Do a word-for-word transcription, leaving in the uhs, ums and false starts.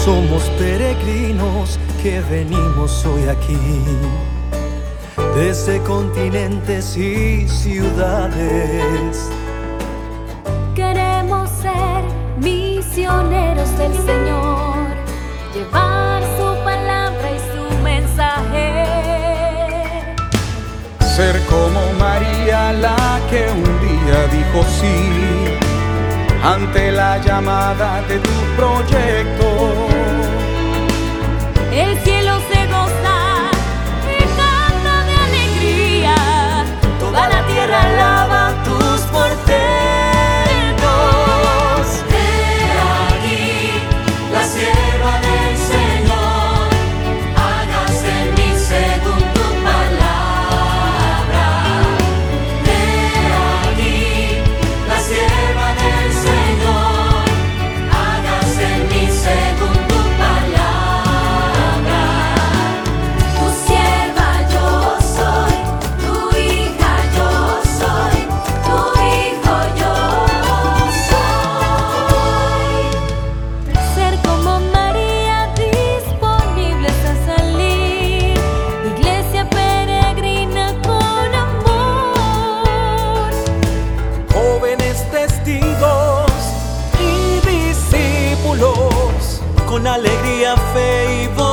Somos peregrinos que venimos hoy aquí, desde continentes y ciudades. Queremos ser misioneros del Señor, llevar su palabra y su mensaje. Ser como María, la que un día dijo sí ante la llamada de tu proyecto. El cielo se goza y canta de alegría, toda la tierra alaba tus portentos. He aquí la sierva del Señor, hágase en mí según tu palabra. He aquí la sierva del Señor, hágase en mí según tu palabra. Tu sierva yo soy, tu hija yo soy, tu hijo yo soy. Ser como María, disponibles a salir, iglesia peregrina con amor. Jóvenes testigos y discípulos, con alegría, fe y voz.